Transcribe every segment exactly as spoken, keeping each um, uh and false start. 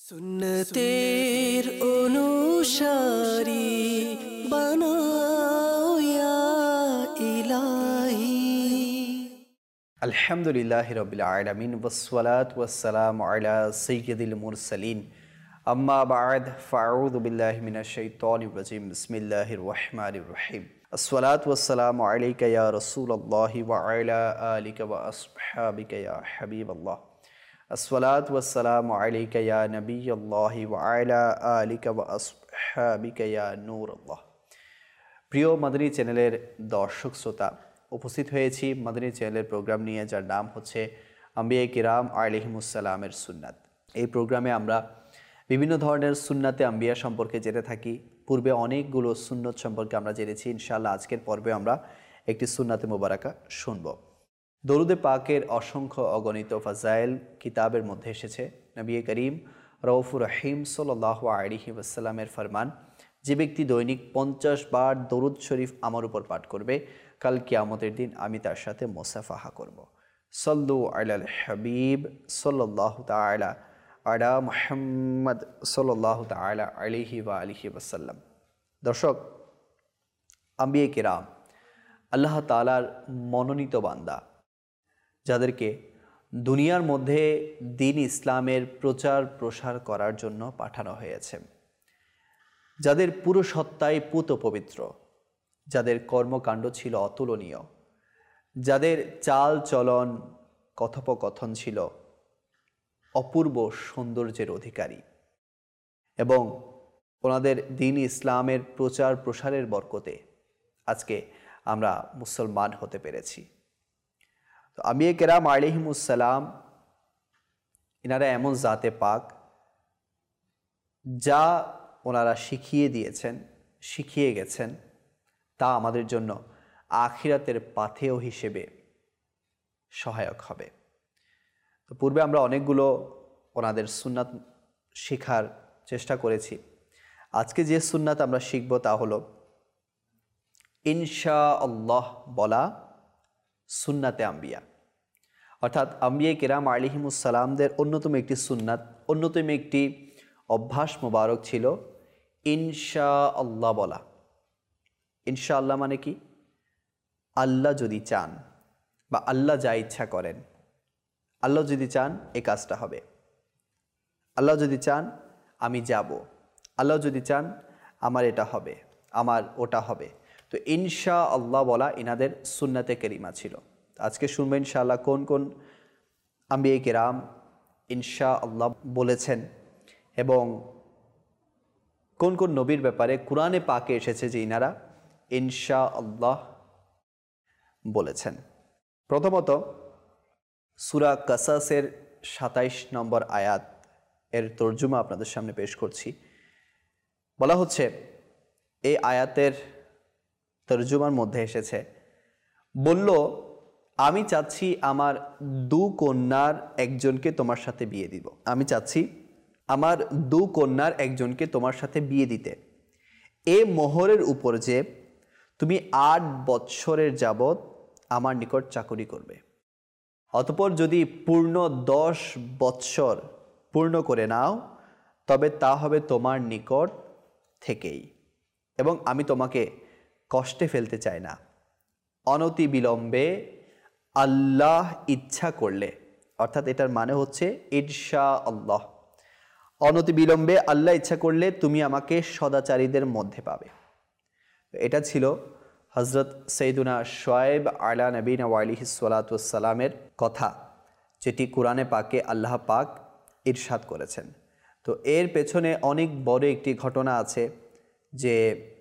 সুন্নতের অনুসারী বানাও ইয়া ইলাহি। আলহামদুলিল্লাহি রাব্বিল আলামিন ওয়াসসালাতু ওয়াসসালামু আলা সাইয়্যিদিল মুরসালিন আম্মা বা'দ ফাআউযু বিল্লাহি মিনাশ শাইতানির রাজিম বিসমিল্লাহির রহমানির রহিম। আসসালাতু ওয়াসসালামু আলাইকা ইয়া রাসূলুল্লাহি ওয়া আলা আলিকা ওয়া আসহাবিকা ইয়া হাবিবাল্লাহ। আসসালাতু ওয়াসসালামু আলাইকা ইয়া নবিয়্যাল্লাহি ওয়া আলা আলিকা ওয়া আসহাবিকা ইয়া নূরুল্লাহ। প্রিয় মাদানী চ্যানেলের দর্শক শ্রোতা, উপস্থিত হয়েছি মাদানী চ্যানেলের প্রোগ্রাম নিয়ে, যার নাম হচ্ছে আম্বিয়া কিরাম আলাইহিমুসসালামের সুন্নাত। এই প্রোগ্রামে আমরা বিভিন্ন ধরনের সুন্নাতে আম্বিয়া সম্পর্কে জেনে থাকি। পূর্বে অনেকগুলো সুন্নত সম্পর্কে আমরা জেনেছি। ইনশাআল্লাহ আজকের পর্বে আমরা একটি সুন্নাতে মুবারাকা শুনব। দরুদে পাকের অসংখ্য অগণিত ফাজাইল কিতাবের মধ্যে এসেছে। নবী করিম রউফুর রহিম সাল্লাল্লাহু আলাইহি ওয়াসাল্লামের ফরমান, যে ব্যক্তি দৈনিক পঞ্চাশ বার দরুদ শরীফ আমার উপর পাঠ করবে, কাল কিয়ামতের দিন আমি তার সাথে মুসাফাহা করব। সাল্লু আলাল হাবিব সাল্লাল্লাহু তাআলা আলা মুহাম্মদ সাল্লাল্লাহু তাআলা আলাইহি ওয়া আলিহি ওয়াসাল্লাম। দর্শক, আম্বিয়া কিরাম আল্লাহ তাআলার মনোনীত বান্দা, যাদেরকে দুনিয়ার মধ্যে দ্বীন ইসলামের প্রচার প্রসার করার জন্য পাঠানো হয়েছে, যাদের পুরো সত্তাই পুত পবিত্র, যাদের কর্মকাণ্ড ছিল অতুলনীয়, যাদের চাল চলন কথোপকথন ছিল অপূর্ব সৌন্দর্যের অধিকারী, এবং ওনাদের দ্বীন ইসলামের প্রচার প্রসারের বরকতে আজকে আমরা মুসলমান হতে পেরেছি। তো আম্বিয়া কেরাম আলাইহিমুসসালাম এনারা এমন জাতে পাক, যা ওনারা শিখিয়ে দিয়েছেন, শিখিয়ে গেছেন, তা আমাদের জন্য আখিরাতের পাথেয় হিসেবে সহায়ক হবে। তো পূর্বে আমরা অনেকগুলো ওনাদের সুন্নাত শেখার চেষ্টা করেছি। আজকে যে সুন্নাত আমরা শিখব তা হলো ইনশাআল্লাহ বলা সুন্নাতে আম্বিয়া। অর্থাৎ আম্বিয়া কিরাম আলাইহিমুসসালামদের অন্যতম একটি সুন্নাত, অন্যতম একটি অভ্যাস মোবারক ছিল ইনশাআল্লাহ বলা। ইনশাআল্লাহ মানে কি? আল্লাহ যদি চান বা আল্লাহ যা ইচ্ছা করেন, আল্লাহ যদি চান এই কাজটা হবে, আল্লাহ যদি চান আমি যাব, আল্লাহ যদি চান আমার এটা হবে, আমার ওটা হবে। তো ইনশাআল্লাহ বলা ইনাদের সুন্নাতে কারিমা ছিল। আজকে শুনবো ইনশাআল্লাহ কোন কোন আম্বিয়া কিরাম ইনশাআল্লাহ বলেছেন এবং কোন কোন নবীর ব্যাপারে কোরআনে পাকে এসেছে যে ইনারা ইনশাআল্লাহ বলেছেন। প্রথমত সূরা কাসাসের সাতাইশ নম্বর আয়াত এর তর্জমা আপনাদের সামনে পেশ করছি। বলা হচ্ছে, এই আয়াতের তর্জমার মধ্যে এসেছে, বলল, আমি চাচ্ছি আমার দু কন্যার একজনকে তোমার সাথে বিয়ে দিব। আমি চাচ্ছি আমার দু কন্যার একজনকে তোমার সাথে বিয়ে দিতে, এ মোহরের উপর যে তুমি আট বৎসরের যাবৎ আমার নিকট চাকরি করবে। অতঃপর যদি পূর্ণ দশ বৎসর পূর্ণ করে নাও, তবে তা হবে তোমার নিকট থেকেই, এবং আমি তোমাকে কষ্টে ফেলতে চাই না। অনতি বিলম্বে আল্লাহ ইচ্ছা করলে, অর্থাৎ এটার মানে হচ্ছে ইনশাআল্লাহ, অনতি বিলম্বে আল্লাহ ইচ্ছা করলে তুমি আমাকে সদাচারীদের মধ্যে পাবে। এটা ছিল হযরত সৈয়দুনা শুআয়ব আলা নবীনা ওয়া আলাইহিস সালাতু ওয়াস সালামের কথা, যেটি কোরআনে পাকে আল্লাহ পাক ইরশাদ করেছেন। তো এর পেছনে অনেক বড় একটি ঘটনা আছে, যে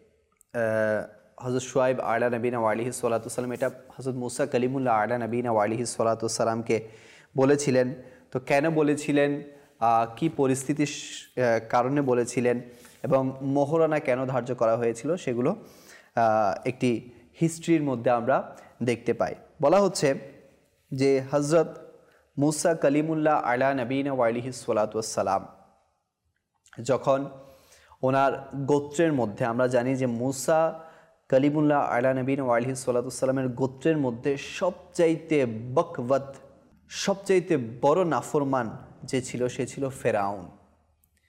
হযরত শুআয়ব আলা নবীনা ওয়া আলাইহিস সালাতু ওয়াস সালাম এটা হযরত মুসা কালিমুল্লাহ আলা নবীনা ওয়া আলাইহিস সালাতু ওয়াস সালামকে বলেছিলেন। তো কেন বলেছিলেন, কি পরিস্থিতির কারণে বলেছিলেন, এবং মোহরানা কেন ধার্য করা হয়েছিল, সেগুলো একটি হিস্ট্রির মধ্যে আমরা দেখতে পাই। বলা হচ্ছে যে হযরত মুসা কালিমুল্লাহ আলা নবীনা ওয়া আলাইহিস সালাতু ওয়াস সালাম যখন ওনার গোত্রের মধ্যে, আমরা জানি যে মুসা কালিমুল্লাহ আলা নবীনা ওয়া আলাইহিস সালাতু ওয়াস সালামের গোত্রের মধ্যে সবচাইতে বকওয়াত, সবচাইতে বড় নাফরমান যে ছিল সে ছিল ফেরাউন।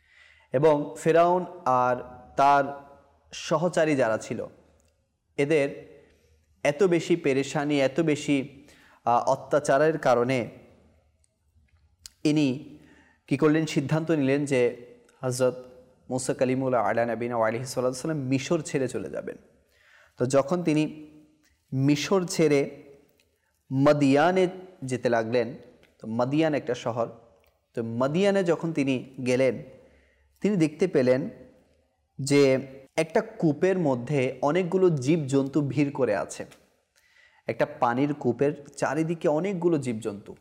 এবং ফেরাউন আর তার সহচারী যারা ছিল এদের এত বেশি পেরেশানি, এত বেশি অত্যাচারের কারণে ইনি কী করলেন, সিদ্ধান্ত নিলেন যে হযরত মুসা কালিমুল্লাহ আলা নবীনা আলাইহিস সালাম মিশর ছেড়ে চলে যাবেন। তো যখন তিনি মিশর ছেড়ে মাদিয়ানে যেতে লাগলেন, তো মাদিয়ান একটা শহর, তো মাদিয়ানে যখন তিনি গেলেন তিনি দেখতে পেলেন যে একটা কূপের মধ্যে অনেকগুলো জীবজন্তু ভিড় করে আছে। একটা পানির কূপের চারিদিকে অনেকগুলো জীবজন্তু।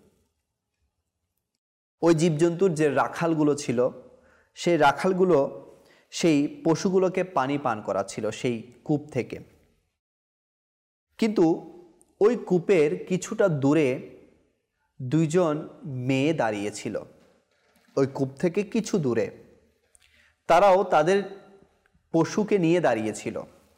ওই জীবজন্তুর যে রাখালগুলো ছিল সেই রাখালগুলো সেই পশুগুলোকে পানি পান করাচ্ছিল সেই কূপ থেকে। কিন্তু ওই কূপের কিছুটা দূরে দুইজন মেয়ে দাঁড়িয়েছিল, ওই কূপ থেকে কিছু দূরে। তারাও তাদের পশুকে নিয়ে দাঁড়িয়েছিল।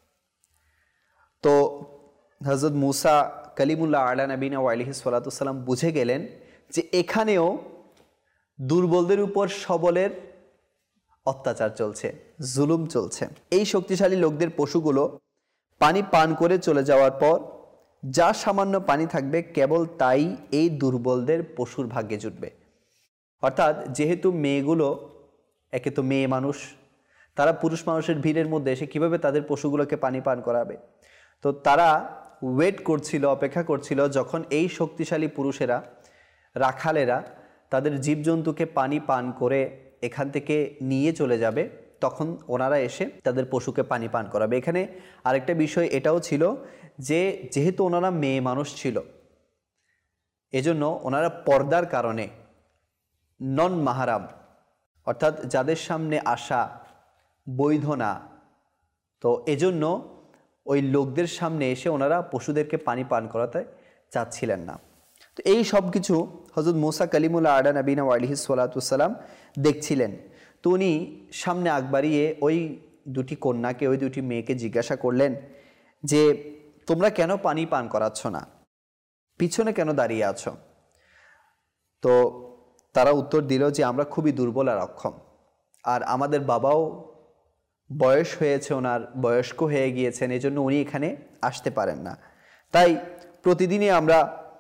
তো হযরত মুসা কালিমুল্লাহ আলা নবীনা আলাইহিস সালাতু সালাম বুঝে গেলেন যে এখানেও দুর্বলদের উপর সবলের অত্যাচার চলছে, জুলুম চলছে। এই শক্তিশালী লোকদের পশুগুলো পানি পান করে চলে যাওয়ার পর যা সামান্য পানি থাকবে কেবল তাই এই দুর্বলদের পশুর ভাগ্যে জুটবে। অর্থাৎ যেহেতু মেয়েগুলো, একে তো মেয়ে মানুষ, তারা পুরুষ মানুষের ভিড়ের মধ্যে এসে কীভাবে তাদের পশুগুলোকে পানি পান করাবে। তো তারা ওয়েট করছিল, অপেক্ষা করছিল যখন এই শক্তিশালী পুরুষেরা, রাখালেরা তাদের জীবজন্তুকে পানি পান করে এখান থেকে নিয়ে চলে যাবে, তখন ওনারা এসে তাদের পশুকে পানি পান করাবে। এখানে আরেকটা বিষয় এটাও ছিল যে যেহেতু ওনারা মেয়ে মানুষ ছিল, এজন্য ওনারা পর্দার কারণে নন মাহারাম, অর্থাৎ যাদের সামনে আসা বৈধ না, তো এজন্য ওই লোকদের সামনে এসে ওনারা পশুদেরকে পানি পান করাতে চাচ্ছিলেন না। তো এই সব কিছু হযরত মুসা কালিমুল্লাহ আলা নবীনা আলাইহিস সালাতু সালাম দেখছিলেন। তো উনি সামনে আগ বাড়িয়ে ওই দুটি কন্যাকে, ওই দুটি মেয়েকে জিজ্ঞাসা করলেন যে তোমরা কেন পানি পান করাচ্ছ না, পিছনে কেন দাঁড়িয়ে আছো? তো তারা উত্তর দিল যে আমরা খুবই দুর্বল আর অক্ষম, আর আমাদের বাবাও বয়স হয়েছে, ওনার বয়স্ক হয়ে গিয়েছেন, এজন্য উনি এখানে আসতে পারেন না। তাই প্রতিদিনই আমরা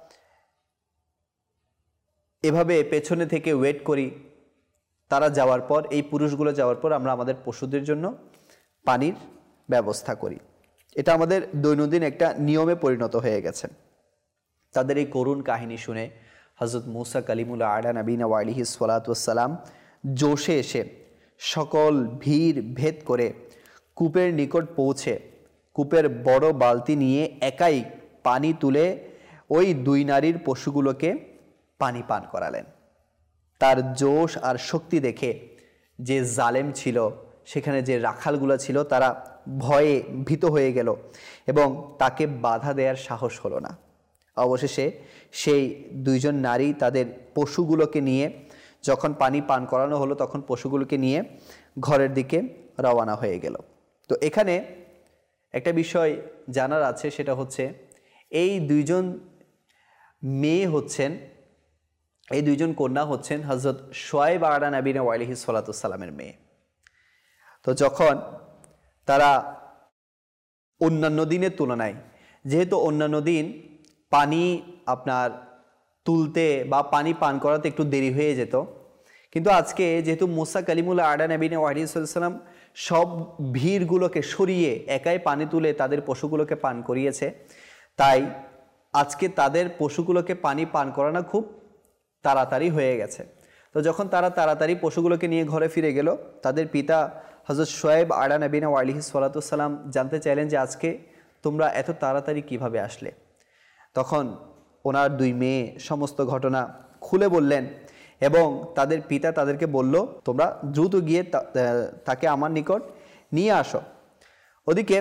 এভাবে পেছনে থেকে ওয়েট করি, তারা যাওয়ার পর, এই পুরুষগুলো যাওয়ার পর আমরা আমাদের পশুদের জন্য পানির ব্যবস্থা করি। এটা আমাদের দৈনন্দিন একটা নিয়মে পরিণত হয়ে গেছে। তাদের এই করুণ কাহিনী শুনে হযরত মুসা কালিমুল্লাহ আলা নবীনা আলাইহিস সালাতু সালাম জোশে এসে সকল ভিড় ভেদ করে কূপের নিকট পৌঁছে কূপের বড় বালতি নিয়ে একাই পানি তুলে ওই দুই নারীর পশুগুলোকে পানি পান করালেন। তার জোশ আর শক্তি দেখে যে জালেম ছিল, সেখানে যে রাখালগুলো ছিল, তারা ভয়ে ভীত হয়ে গেল এবং তাকে বাধা দেওয়ার সাহস হলো না। অবশেষে সেই দুইজন নারী তাদের পশুগুলোকে নিয়ে, যখন পানি পান করানো হলো তখন পশুগুলোকে নিয়ে ঘরের দিকে রওনা হয়ে গেল। তো এখানে একটা বিষয় জানার আছে, সেটা হচ্ছে এই দুইজন মেয়ে হচ্ছেন, এই দুইজন কন্যা হচ্ছেন হযরত শুআয়ব আলা নবীনা আলাইহিস সালাতু সালামের মেয়ে। তো যখন তারা অন্যান্য দিনের তুলনায়, যেহেতু অন্যান্য দিন পানি আপনার তুলতে বা পানি পান করাতে একটু দেরি হয়ে যেত, কিন্তু আজকে যেহেতু মুসা কালিমুল্লাহ আলা নবীনা আলাইহিস সালাম সব ভিড়গুলোকে সরিয়ে একাই পানি তুলে তাদের পশুগুলোকে পান করিয়েছে, তাই আজকে তাদের পশুগুলোকে পানি পান করানো খুব তাড়াতাড়ি হয়ে গেছে। তো যখন তারা তাড়াতাড়ি পশুগুলোকে নিয়ে ঘরে ফিরে গেল, তাদের পিতা হযরত শুআয়ব আলা নবীনা আলাইহিস সালাতু সালাম জানতে চাইলেন যে আজকে তোমরা এত তাড়াতাড়ি কিভাবে আসলে। তখন ওনার দুই মেয়ে সমস্ত ঘটনা খুলে বললেন এবং তাদের পিতা তাদেরকে বলল তোমরা দ্রুত গিয়ে তাকে আমার নিকট নিয়ে আসো। ওদিকে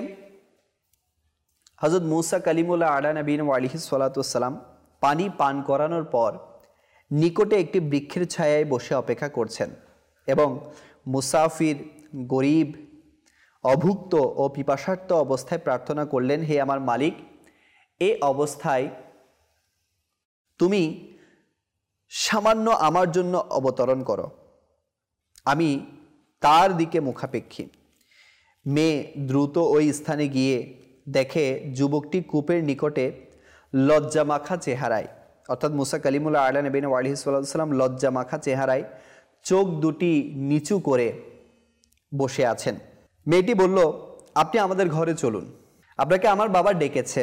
হযরত মুসা কালিমুল্লাহ আলা নবীনা আলাইহিস সালাতু সালাম পানি পান করানোর পর নিকটে একটি বৃক্ষের ছায়ায় বসে অপেক্ষা করছেন এবং মুসাফির, গরিব, অভুক্ত ও পিপাসার্ত অবস্থায় প্রার্থনা করলেন, হে আমার মালিক, এই অবস্থায় তুমি সামান্য আমার জন্য অবতরণ করো। আমি তার দিকে মুখাপেক্ষী। মেয়ে দ্রুত ওই স্থানে গিয়ে দেখে যুবকটি কূপের নিকটে লজ্জা মাখা চেহারায়, অর্থাৎ মুসা কালিমুল্লাহ আলা নবীনা আলাইহিস সালাম লজ্জা মাখা চেহারায় চোখ দুটি নিচু করে বসে আছেন। মেয়েটি বলল, আপনি আমাদের ঘরে চলুন, আপনাকে আমার বাবা ডেকেছে,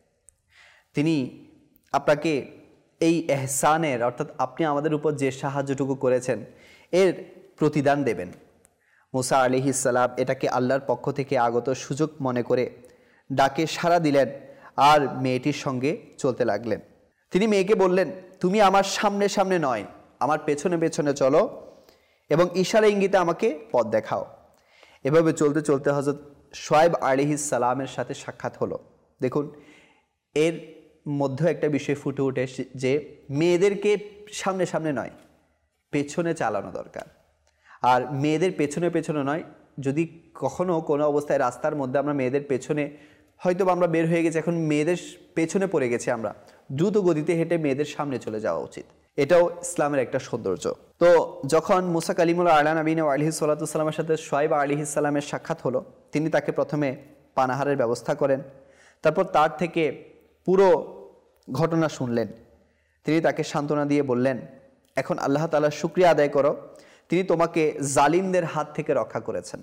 তিনি আপনাকে এই এহসানের অর্থাৎ আপনি আমাদের উপর যে সাহায্যটুকু করেছেন এর প্রতিদান দেবেন। মুসা আলাইহিস সালাম এটাকে আল্লাহর পক্ষ থেকে আগত সুযোগ মনে করে ডাকে সাড়া দিলেন আর মেয়েটির সঙ্গে চলতে লাগলেন। তিনি মেয়েকে বললেন, তুমি আমার সামনে সামনে নয়, আমার পেছনে পেছনে চলো এবং ইশারা ইঙ্গিতে আমাকে পথ দেখাও। এভাবে চলতে চলতে হযরত শুআয়ব আলাইহিস সালামের সাথে সাক্ষাৎ হলো। দেখুন, এর মধ্যে একটা বিষয় ফুটে ওঠে যে মেয়েদেরকে সামনে সামনে নয়, পেছনে চালানো দরকার। আর মেয়েদের পেছনে পেছনে নয়, যদি কখনো কোনো অবস্থায় রাস্তার মধ্যে আমরা মেয়েদের পেছনে হয়তো আমরা বের হয়ে গেছি, এখন মেয়েদের পেছনে পড়ে গেছি, আমরা দ্রুত গতিতে হেঁটে মেয়েদের সামনে চলে যাওয়া উচিত। এটাও ইসলামের একটা সৌন্দর্য। তো যখন মুসা কালিমুল্লাহ আলা নবীনা আলাইহিস সালাতু ওয়াস সালামের সাথে শুআয়ব আলাইহিস সালামের সাক্ষাৎ হলো, তিনি তাকে প্রথমে পানাহারের ব্যবস্থা করেন, তারপর তার থেকে পুরো ঘটনা শুনলেন। তিনি তাকে সান্ত্বনা দিয়ে বললেন, এখন আল্লাহ তাআলার শুকরিয়া আদায় করো, তিনি তোমাকে জালিমদের হাত থেকে রক্ষা করেছেন,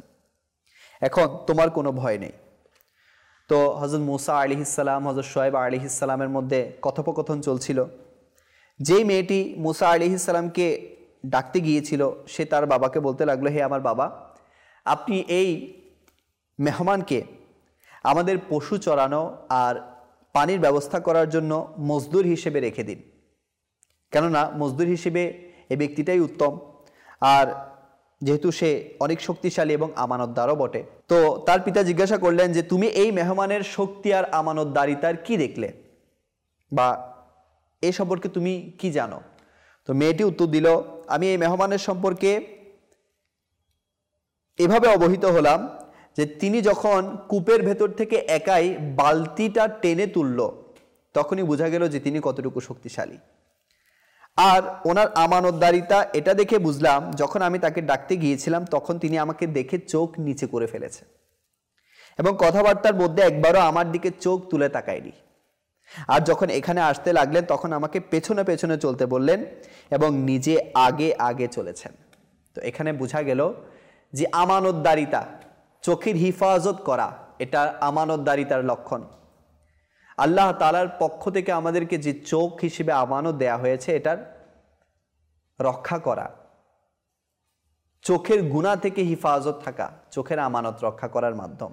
এখন তোমার কোনো ভয় নেই। তো হযরত মুসা আলাইহিস সালাম হযরত শুআয়ব আলাইহিস সালামের মধ্যে কথোপকথন চলছিল। যেই মেয়েটি মুসা আলাইহিস সালামকে ডাকতে গিয়েছিল সে তার বাবাকে বলতে লাগলো, হে আমার বাবা, আপনি এই মেহমানকে আমাদের পশু চরানো আর পানির ব্যবস্থা করার জন্য মজদুর হিসেবে রেখে দিন, কেননা মজদুর হিসেবে এই ব্যক্তিটাই উত্তম, আর যেহেতু সে অনেক শক্তিশালী এবং আমানতদারও বটে। তো তার পিতা জিজ্ঞাসা করলেন যে তুমি এই মেহমানের শক্তি আর আমানতদারিতার কি দেখলে, বা এই সম্পর্কে তুমি কি জানো? তো মেয়েটি উত্তর দিল, আমি এই মেহমানের সম্পর্কে এভাবে অবহিত হলাম যে তিনি যখন কূপের ভেতর থেকে একাই বালতিটা টেনে তুলল তখনই বোঝা গেল যে তিনি কতটুকু শক্তিশালী। আর ওনার আমানতদারিতা এটা দেখে বুঝলাম, যখন আমি তাকে ডাকতে গিয়েছিলাম তখন তিনি আমাকে দেখে চোখ নিচে করে ফেলেছে এবং কথাবার্তার মধ্যে একবারও আমার দিকে চোখ তুলে তাকায়নি। আর যখন এখানে আসতে লাগলেন তখন আমাকে পেছনে পেছনে চলতে বললেন এবং নিজে আগে আগে চলেছেন। তো এখানে বোঝা গেল যে আমানতদারিতা, চোখের হিফাজত করা, এটা আমানতদারিতার লক্ষণ। আল্লাহ তাআলার পক্ষ থেকে আমাদেরকে যে চোখ হিসেবে আমানত দেয়া হয়েছে এটার রক্ষা করা, চোখের গুনাহ থেকে হিফাজত থাকা, চোখের আমানত রক্ষা করার মাধ্যম।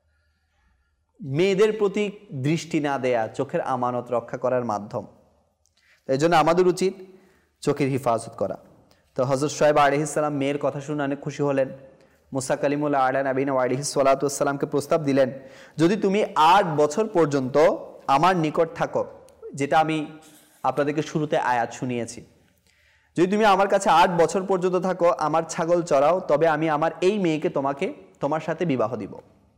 মেয়েদের প্রতি দৃষ্টি না দেয়া চোখের আমানত রক্ষা করার মাধ্যম। এই জন্য আমাদের উচিত চোখের হিফাজত করা। তো হযরত শুআয়ব আলাইহিস সালাম মেয়ের কথা শুনে অনেক খুশি হলেন। মুসা কালিমুল্লাহ আলা নবীনা আলাইহিস সালাতু ওয়াস সালামকে প্রস্তাব দিলেন, যদি তুমি আট বছর পর্যন্ত আমার নিকট থাকো, যেটা আমি আপনাদেরকে শুরুতে আয়াত শুনিয়েছি, যদি তুমি আমার কাছে আট বছর পর্যন্ত থাকো, আমার ছাগল চড়াও, তবে আমি আমার এই মেয়েকে তোমাকে তোমার সাথে বিবাহ দিব।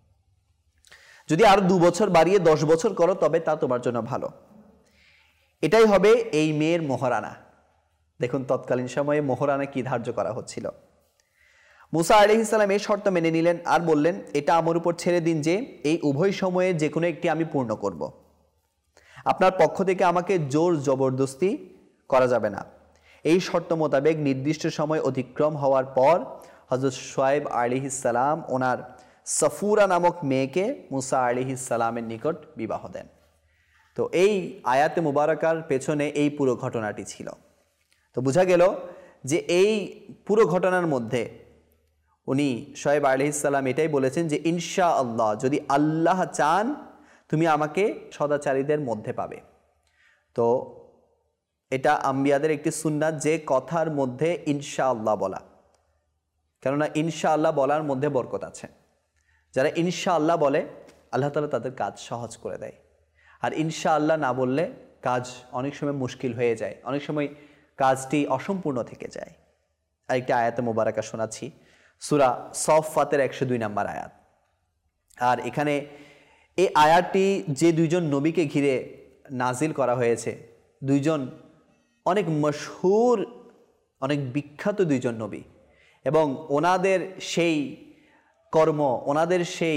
যদি আরো দু বছর বাড়িয়ে দশ বছর করো তবে তা তোমার জন্য ভালো। এটাই হবে এই মেয়ের মোহরানা। দেখুন তৎকালীন সময়ে মোহরানা কি ধার্য করা হচ্ছিল। মুসা আলাইহিস সালাম এই শর্ত মেনে নিলেন আর বললেন, এটা আমার উপর ছেড়ে দিন যে এই উভয় সময়ে যে কোনো একটি আমি পূর্ণ করব। আপনার পক্ষ থেকে আমাকে জোর জবরদস্তি করা যাবে না। এই শর্ত মোতাবেক নির্দিষ্ট সময় অতিক্রম হওয়ার পর হযরত শুআয়ব আলাইহিস সালাম ওনার সফুরা নামক মেয়েকে মুসা আলাইহিস সালামের নিকট বিবাহ দেন। তো এই আয়াতে মুবারাকার পেছনে এই পুরো ঘটনাটি ছিল। তো বোঝা গেল যে এই পুরো ঘটনার মধ্যে উনি শুআয়ব আলাইহিস সালাম এটাই বলেছেন যে ইনশাআল্লাহ, যদি আল্লাহ চান তুমি আমাকে সদাচারীদের মধ্যে পাবে। তো এটা আম্বিয়াদের একটি সুন্নাত যে কথার মধ্যে ইনশাআল্লাহ বলা, কেননা ইনশাআল্লাহ বলার মধ্যে বরকত আছে। যারা ইনশাআল্লাহ বলে আল্লাহ তাআলা তাদের কাজ সহজ করে দেয়, আর ইনশাআল্লাহ না বললে কাজ অনেক সময় মুশকিল হয়ে যায়, অনেক সময় কাজটি অসম্পূর্ণ থেকে যায়। আরেকটা আয়াতে মুবারাকা শোনাচ্ছি, সূরা সফফাতের একশো দুই নম্বর আয়াত। আর এখানে এই আয়াতটি যে দুইজন নবীকে ঘিরে নাজিল করা হয়েছে, দুইজন অনেক মশহুর, অনেক বিখ্যাত দুইজন নবী। এবং ওনাদের সেই কর্ম, ওনাদের সেই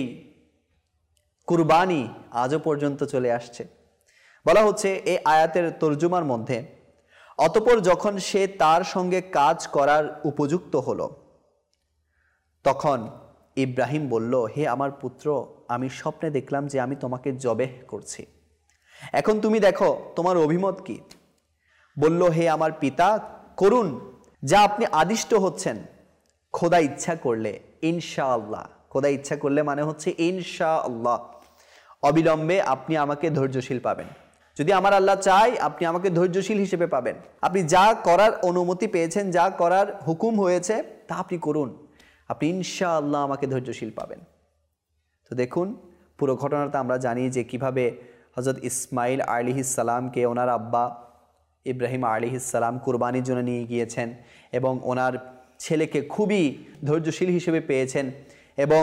কুরবানি আজও পর্যন্ত চলে আসছে। বলা হচ্ছে এই আয়াতের তর্জুমার মধ্যে, অতঃপর যখন সে তার সঙ্গে কাজ করার উপযুক্ত হলো, তখন ইব্রাহিম বলল, হে আমার পুত্র, আমি স্বপ্নে দেখলাম যে আমি তোমাকে জবেহ করছি, এখন তুমি দেখো তোমার অভিমত কি? বলল, হে আমার পিতা, করুন যা আপনি আদিষ্ট হচ্ছেন, খোদা ইচ্ছা করলে ইনশাআল্লাহ। খোদা ইচ্ছা করলে মানে হচ্ছে ইনশাআল্লাহ, অবিলম্বে আপনি আমাকে ধৈর্যশীল পাবেন। যদি আমার আল্লাহ চায়, আপনি আমাকে ধৈর্যশীল হিসেবে পাবেন। আপনি যা করার অনুমতি পেয়েছেন, যা করার হুকুম হয়েছে, তা আপনি করুন, আপনি ইনশাআল্লাহ আমাকে ধৈর্যশীল পাবেন। তো দেখুন, পুরো ঘটনাটা আমরা জানি যে কিভাবে হযরত ইসমাইল আলাইহিস সালামকে ওনার আব্বা ইব্রাহিম আলাইহিস সালাম কুরবানির জন্য নিয়ে গিয়েছেন এবং ওনার ছেলেকে খুবই ধৈর্যশীল হিসেবে পেয়েছেন। এবং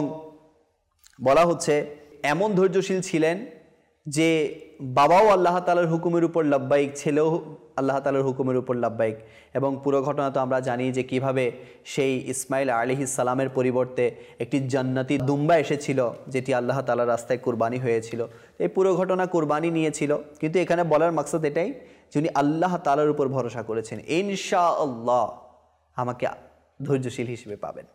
বলা হচ্ছে এমন ধৈর্যশীল ছিলেন যে বাবাও আল্লাহ তাআলার হুকুমের উপর লাব্বাইক, ছেলেও আল্লাহ তাআলার হুকুমের উপর লাব্বাইক। এবং পুরো ঘটনা তো আমরা জানি যে কিভাবে সেই ইসমাইল আলাইহিস সালামের পরিবর্তে একটি জান্নাতি দুম্বা এসেছিল, যেটি আল্লাহ তাআলার রাস্তায় কুরবানি হয়েছিল। এই পুরো ঘটনা কুরবানি নিয়েছিল, কিন্তু এখানে বলার মাকসাদ এটাই যে উনি আল্লাহ তাআলার উপর ভরসা করেছেন, ইনশাআল্লাহ আমাকে ধৈর্যশীল হিসেবে পাবেন।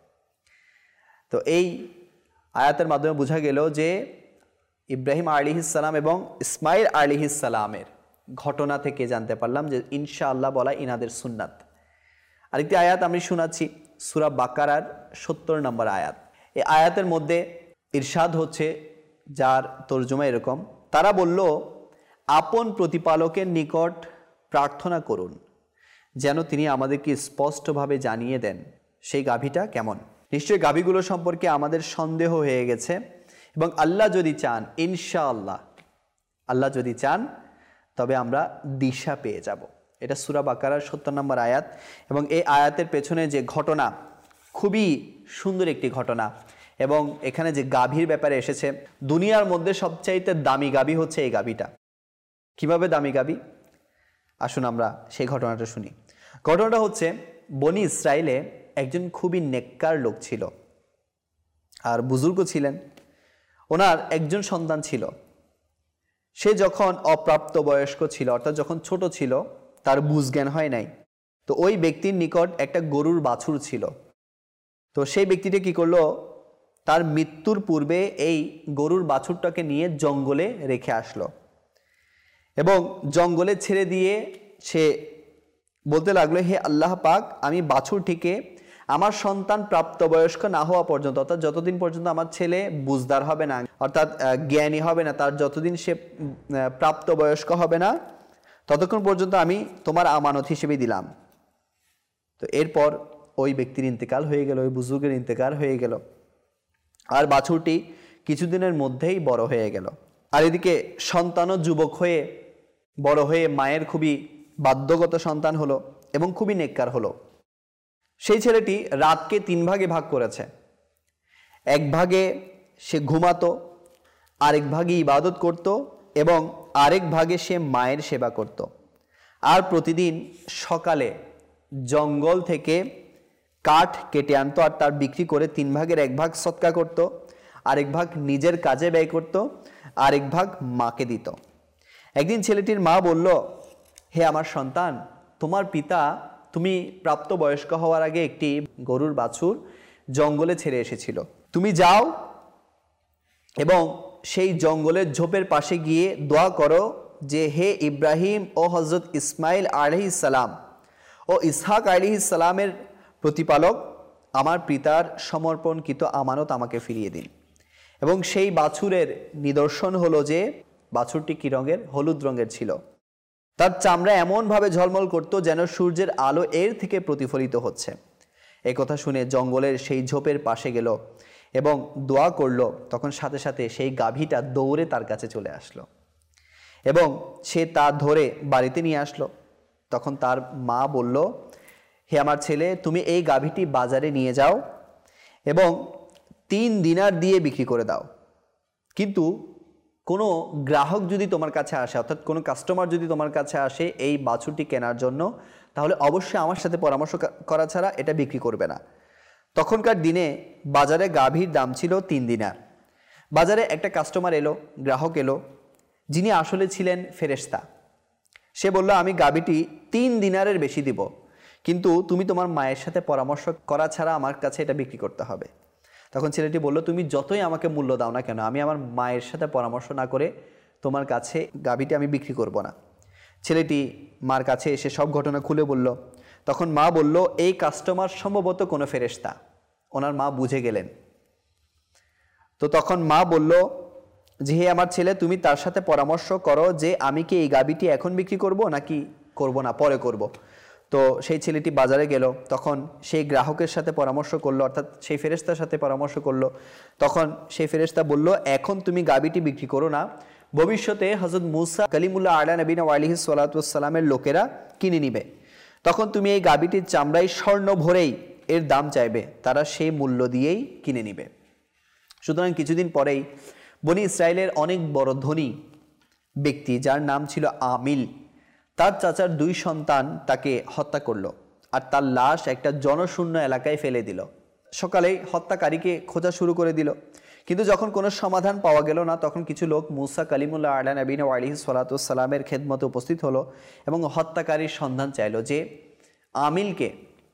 তো এই আয়াতের মাধ্যমে বোঝা গেল যে ইব্রাহিম আলাইহিস সালাম এবং ইসমাইল আলাইহিস সালামের ঘটনা থেকে জানতে পারলাম যে ইনশাআল্লাহ বলা ইনাদের সুন্নাত। আরেকটি আয়াত আমি শোনাচ্ছি, সূরা বাকারার সত্তর নম্বর আয়াত। এই আয়াতের মধ্যে ইরশাদ হচ্ছে, যার তর্জমা এরকম, তারা বলল, আপন প্রতিপালকের নিকট প্রার্থনা করুন যেন তিনি আমাদেরকে স্পষ্টভাবে জানিয়ে দেন সেই গাভীটা কেমন। নিশ্চয়ই গাভীগুলো সম্পর্কে আমাদের সন্দেহ হয়ে গেছে, এবং আল্লাহ যদি চান, ইনশাআল্লাহ আল্লাহ যদি চান, তবে আমরা দিশা পেয়ে যাব। এটা সূরা বাকারার সত্তর নম্বর আয়াত। এবং এই আয়াতের পেছনে যে ঘটনা, খুবই সুন্দর একটি ঘটনা। এবং এখানে যে গাভীর ব্যাপারে এসেছে, দুনিয়ার মধ্যে সবচাইতে দামি গাভী হচ্ছে এই গাভীটা। কিভাবে দামি গাভী? আসুন আমরা সেই ঘটনাটা শুনি। ঘটনাটা হচ্ছে, বনি ইসরায়েলে একজন খুবই নেককার লোক ছিল, আর বুজুর্গ ছিলেন। ওনার একজন সন্তান ছিল। সে যখন অপ্রাপ্ত বয়স্ক ছিল, অর্থাৎ যখন ছোট ছিল, তার বুঝ জ্ঞান হয় নাই। তো ওই ব্যক্তির নিকট একটা গরুর বাছুর ছিল। তো সেই ব্যক্তিটা কি করলো, তার মৃত্যুর পূর্বে এই গরুর বাছুরটাকে নিয়ে জঙ্গলে রেখে আসলো এবং জঙ্গলে ছেড়ে দিয়ে সে বলতে লাগলো, হে আল্লাহ পাক, আমি বাছুরটিকে আমার সন্তান প্রাপ্তবয়স্ক না হওয়া পর্যন্ত, অর্থাৎ যতদিন পর্যন্ত আমার ছেলে বুঝদার হবে না, অর্থাৎ জ্ঞানী হবে না, তার যতদিন সে প্রাপ্তবয়স্ক হবে না, ততক্ষণ পর্যন্ত আমি তোমার আমানত হিসেবে দিলাম। তো এরপর ওই ব্যক্তির ইন্তেকাল হয়ে গেল, ওই বুজুর্গের ইন্তেকাল হয়ে গেল, আর বাছুরটি কিছুদিনের মধ্যেই বড় হয়ে গেল। আর এদিকে সন্তানও যুবক হয়ে বড় হয়ে মায়ের খুবই বাধ্যগত সন্তান হলো এবং খুবই নেককার হলো। সেই ছেলেটি রাতকে তিন ভাগে ভাগ করেছে। এক ভাগে সে ঘুমাতো, আরেক ভাগে ইবাদত করত এবং আরেক ভাগে সে মায়ের সেবা করত। আর প্রতিদিন সকালে জঙ্গল থেকে কাঠ কেটে আনতো, আর তার বিক্রি করে তিন ভাগের এক ভাগ সদকা করত, আরেক ভাগ নিজের কাজে ব্যয় করত, আরেক ভাগ মাকে দিত। একদিন ছেলেটির মা বলল, হে আমার সন্তান, তোমার পিতা তুমি প্রাপ্তবয়স্ক হওয়ার আগে একটি গরুর বাছুর জঙ্গলে ছেড়ে এসেছিল। তুমি যাও এবং সেই জঙ্গলের ঝোপের পাশে গিয়ে দোয়া করো যে, হে ইব্রাহিম ও হযরত ইসমাইল আলাইহিস সালাম ও ইসহাক আলাইহিস সালামের প্রতিপালক, আমার পিতার সমর্পণকৃত আমানত আমাকে ফিরিয়ে দিন। এবং সেই বাছুরের নিদর্শন হলো যে বাছুরটি কি রঙের? হলুদ রঙের ছিল। তার চামড়া এমনভাবে ঝলমল করত যেন সূর্যের আলো এর থেকে প্রতিফলিত হচ্ছে। এই কথা শুনে জঙ্গলের সেই ঝোপের পাশে গেল এবং দোয়া করলো। তখন সাথে সাথে সেই গাভীটা দৌড়ে তার কাছে চলে আসলো এবং সে তা ধরে বাড়িতে নিয়ে আসলো। তখন তার মা বলল, হে আমার ছেলে, তুমি এই গাভীটি বাজারে নিয়ে যাও এবং তিন দিনার দিয়ে বিক্রি করে দাও। কিন্তু কোনো গ্রাহক যদি তোমার কাছে আসে, অর্থাৎ কোনো কাস্টমার যদি তোমার কাছে আসে এই বাছুরটি কেনার জন্য, তাহলে অবশ্যই আমার সাথে পরামর্শ করা ছাড়া এটা বিক্রি করবে না। তখনকার দিনে বাজারে গাভীর দাম ছিল তিন দিনার। বাজারে একটা কাস্টমার এলো, গ্রাহক এলো, যিনি আসলে ছিলেন ফেরেশতা। সে বলল, আমি গাভীটি তিন দিনারের বেশি দিব, কিন্তু তুমি তোমার মায়ের সাথে পরামর্শ করা ছাড়া আমার কাছে এটা বিক্রি করতে হবে। তখন ছেলেটি বলল, তুমি যতই আমাকে মূল্য দাও না কেন, আমি আমার মায়ের সাথে পরামর্শ না করে তোমার কাছে গাভীটি আমি বিক্রি করব না। ছেলেটি মার কাছে এসে সব ঘটনা খুলে বলল। তখন মা বলল, এই কাস্টমার সম্ভবত কোনো ফেরেশতা। ওনার মা বুঝে গেলেন। তো তখন মা বলল যে, হে আমার ছেলে, তুমি তার সাথে পরামর্শ করো যে আমি কি এই গাভীটি এখন বিক্রি করব নাকি করব না, পরে করব। তো সেই ছেলেটি বাজারে গেল, তখন সেই গ্রাহকের সাথে পরামর্শ করলো, অর্থাৎ সেই ফেরেশতার সাথে পরামর্শ করলো। তখন সেই ফেরেশতা বলল, এখন তুমি গাভীটি বিক্রি করো না, ভবিষ্যতে হযরত মূসা কালিমুল্লাহ আলা নবীনা আলাইহিস সালাতু ওয়াস সালামের লোকেরা কিনে নিবে, তখন তুমি এই গাভীটির চামড়ায় স্বর্ণ ভরেই এর দাম চাইবে, তারা সেই মূল্য দিয়েই কিনে নিবে। সুতরাং কিছুদিন পরেই বনি ইসরায়েলের অনেক বড় ধনী ব্যক্তি, যার নাম ছিল আমিল, তার চাচার দুই সন্তান তাকে হত্যা করলো আর তার লাশ একটা জনশূন্য এলাকায় ফেলে দিল। সকালেই হত্যাকারীকে খোঁজা শুরু করে দিল, কিন্তু যখন কোনো সমাধান পাওয়া গেল না, তখন কিছু লোক মূসা কালিমুল্লাহ আলা নবীনা আলাইহিস সালাতু ওয়াস সালামের খেদমতে উপস্থিত হলো এবং হত্যাকারীর সন্ধান চাইল যে আমিলকে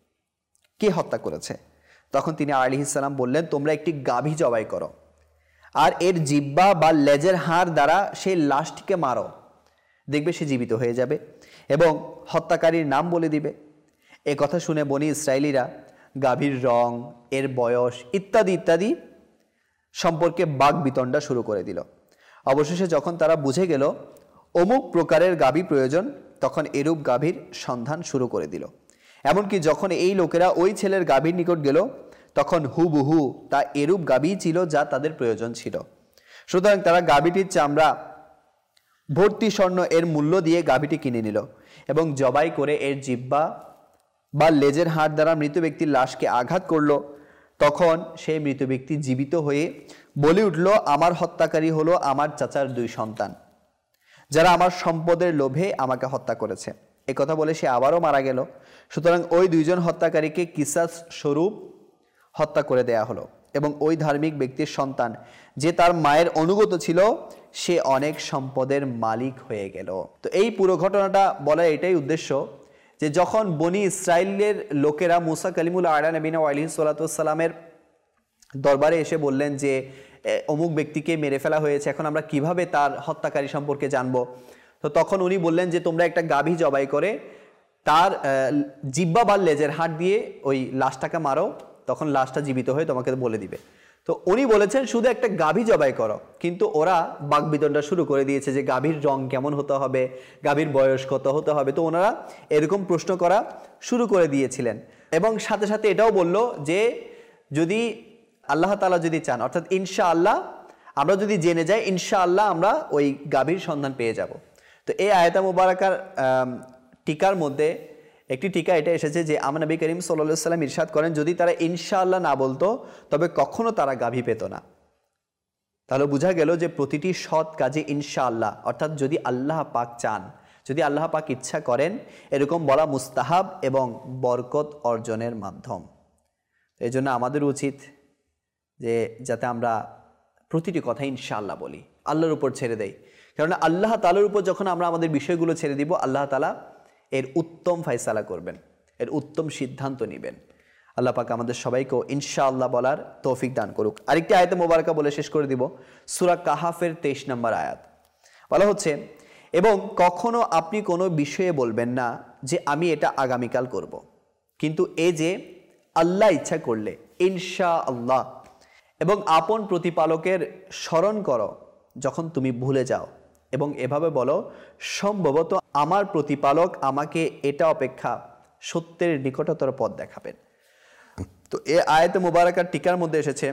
কে হত্যা করেছে। তখন তিনি আলাইহিস সালাম বললেন, তোমরা একটি গাভী জবাই করো আর এর জিহ্বা বা লেজের হাড় দ্বারা সেই লাশটিকে মারো, দেখবে সে জীবিত হয়ে যাবে এবং হত্যাকারীর নাম বলে দিবে। এ কথা শুনে বনি ইসরায়েলিরা গাভীর রং, এর বয়স ইত্যাদি ইত্যাদি সম্পর্কে বাক বিতণ্ডা শুরু করে দিল। অবশেষে যখন তারা বুঝে গেল অমুক প্রকারের গাভী প্রয়োজন, তখন এরূপ গাভীর সন্ধান শুরু করে দিল। এমনকি যখন এই লোকেরা ওই ছেলের গাভীর নিকট গেল, তখন হুবহু তা এরূপ গাভী ছিল যা তাদের প্রয়োজন ছিল। সুতরাং তারা গাভীটির চামড়া ভর্তি স্বর্ণ এর মূল্য দিয়ে গাভীটি কিনে নিল এবং জবাই করে এর জিহ্বা বা লেজের হাড় দ্বারা মৃত ব্যক্তির লাশকে আঘাত করল। তখন সেই মৃত ব্যক্তি জীবিত হয়ে বলে উঠল, আমার হত্যাকারী হলো আমার চাচার দুই সন্তান, যারা আমার সম্পদের লোভে আমাকে হত্যা করেছে। এ কথা বলে সে আবারও মারা গেল। সুতরাং ওই দুইজন হত্যাকারীকে কিসাস স্বরূপ হত্যা করে দেয়া হলো এবং ওই ধার্মিক ব্যক্তির সন্তান, যে তার মায়ের অনুগত ছিল, সে অনেক সম্পদের মালিক হয়ে গেল। তো এই পুরো ঘটনাটা বলার এটাই উদ্দেশ্য যে যখন বনি ইসরায়েলের লোকেরা মূসা কালিমুল্লাহ আলা নবীনা আলাইহিস সালাতু ওয়াস সালামের দরবারে এসে বললেন যে অমুক ব্যক্তিকে মেরে ফেলা হয়েছে, এখন আমরা কিভাবে তার হত্যাকারী সম্পর্কে জানবো, তো তখন উনি বললেন যে তোমরা একটা গাভী জবাই করে তার জিহ্বা বা লেজের হাড় দিয়ে ওই লাশটাকে মারো, তখন লাশটা জীবিত হয়ে তোমাকে বলে দিবে। তো উনি বলেছেন শুধু একটা গাভী জবাই করো, কিন্তু ওরা বাকবিতণ্ডা শুরু করে দিয়েছে যে গাভীর রং কেমন হতে হবে, গাভীর বয়স কত হতে হবে। তো ওনারা এরকম প্রশ্ন করা শুরু করে দিয়েছিলেন এবং সাথে সাথে এটাও বলল যে যদি আল্লাহ তাআলা যদি চান, অর্থাৎ ইনশাআল্লাহ আমরা যদি জেনে যাই, ইনশাআল্লাহ আমরা ওই গাভীর সন্ধান পেয়ে যাব। তো এই আয়াত মুবারাকার টিকার মধ্যে একটি টিকা এটা এসেছে যে আমার নবী করিম সাল্লাল্লাহু আলাইহি ওয়াসাল্লাম ইরশাদ করেন, যদি তারা ইনশাআল্লাহ না বলতো তবে কখনো তারা গাভী পেত না। তাহলে বোঝা গেল যে প্রতিটি সৎ কাজে ইনশাআল্লাহ, অর্থাৎ যদি আল্লাহ পাক চান, যদি আল্লাহ পাক ইচ্ছা করেন, এরকম বলা মুস্তাহাব এবং বরকত অর্জনের মাধ্যম। এই জন্য আমাদের উচিত যে যাতে আমরা প্রতিটি কথা ইনশাআল্লাহ বলি, আল্লাহর উপর ছেড়ে দেই। কারণ আল্লাহ তাআলার উপর যখন আমরা আমাদের বিষয়গুলো ছেড়ে দিব, আল্লাহ তাআলা এর উত্তম ফয়সালা করবেন, এর উত্তম সিদ্ধান্ত নেবেন। আল্লাহ পাক আমাদের সবাইকে ইনশাআল্লাহ বলার তৌফিক দান করুক। আরেকটি আয়াতে মোবারকা বলে শেষ করে দিব, সূরা কাহাফের তেইশ নম্বর আয়াত। বলা হচ্ছে, এবং কখনো আপনি কোনো বিষয়ে বলবেন না যে আমি এটা আগামীকাল করব, কিন্তু এ যে আল্লাহ ইচ্ছা করলে ইনশাআল্লাহ, এবং আপন প্রতিপালকের স্মরণ করো যখন তুমি ভুলে যাও, এবং এভাবে বলো সম্ভবত আমার প্রতিপালক আমাকে এটা অপেক্ষা সত্যের নিকটতর পথ দেখাবেন। তো এ আয়াতে মুবারাকার টিকার মধ্যে এসেছে,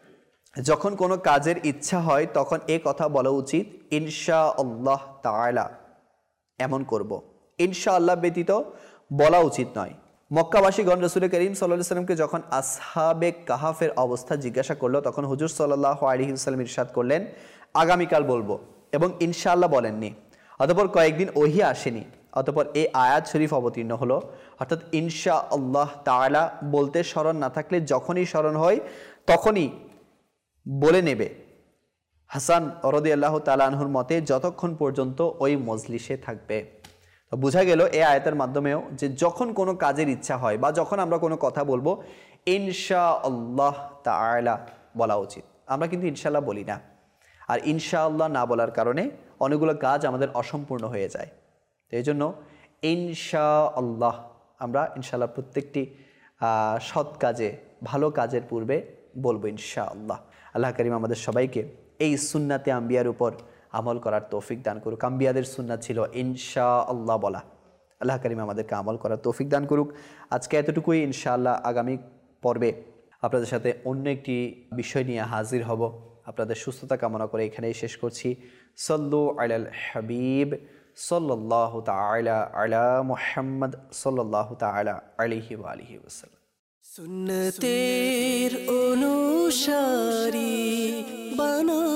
যখন কোনো কাজের ইচ্ছা হয় তখন এ কথা বলা উচিত ইনশাআল্লাহ তাআলা, এমন করব। ইনশাআল্লাহ ব্যতীত বলা উচিত নয়। মক্কাবাসীগণ রাসূল করিম সাল্লাল্লাহু আলাইহি ওয়াসাল্লামকে যখন আসহাবে কাহাফের অবস্থা জিজ্ঞাসা করলো, তখন হুজুর সাল্লাল্লাহু আলাইহি ওয়াসাল্লাম ইরশাদ করলেন, আগামীকাল বলবো, এবং ইনশাআল্লাহ বলেননি। অতঃপর কয়েকদিন ওহী আসেনি, অতঃপর এই আয়াত শরীফ অবতীর্ণ হলো, অর্থাৎ ইনশা আল্লাহ তাআলা বলতে স্মরণ না থাকলে যখনই স্মরণ হয় তখনই বলে নেবে। হাসান রাদিয়াল্লাহু তাআলা আনহুর মতে যতক্ষণ পর্যন্ত ওই মজলিসে থাকবে। তো বোঝা গেল এই আয়াতের মাধ্যমেও যে যখন কোনো কাজের ইচ্ছা হয় বা যখন আমরা কোনো কথা বলবো ইনশা আল্লাহ তাআলা বলা উচিত। আমরা কিন্তু ইনশাআল্লাহ বলি না, আর ইনশাআল্লাহ না বলার কারণে অনেকগুলো কাজ আমাদের অসম্পূর্ণ হয়ে যায়। তো এই জন্য ইনশাআল্লাহ আমরা ইনশাআল্লাহ প্রত্যেকটি সৎ কাজে ভালো কাজের পূর্বে বলবো ইনশাআল্লাহ। আল্লাহ করিম আমাদের সবাইকে এই সুন্নাতে আম্বিয়ার উপর আমল করার তৌফিক দান করুক। আম্বিয়াদের সুন্নাত ছিল ইনশাআল্লাহ বলা। আল্লাহ করিম আমাদেরকে আমল করার তৌফিক দান করুক। আজকে এতটুকুই। ইনশাআল্লাহ আগামী পর্বে আপনাদের সাথে অন্য একটি বিষয় নিয়ে হাজির হব। আপনাদের সুস্থতা কামনা করে এখানেই শেষ করছি। সাল্লু আলাল হাবিব সাল্লাল্লাহু তাআলা আলা মুহাম্মদ সাল্লাল্লাহু তাআলা আলাইহি ওয়া আলিহি ওয়াসাল্লাম। সুন্নতের অনুসারী বানা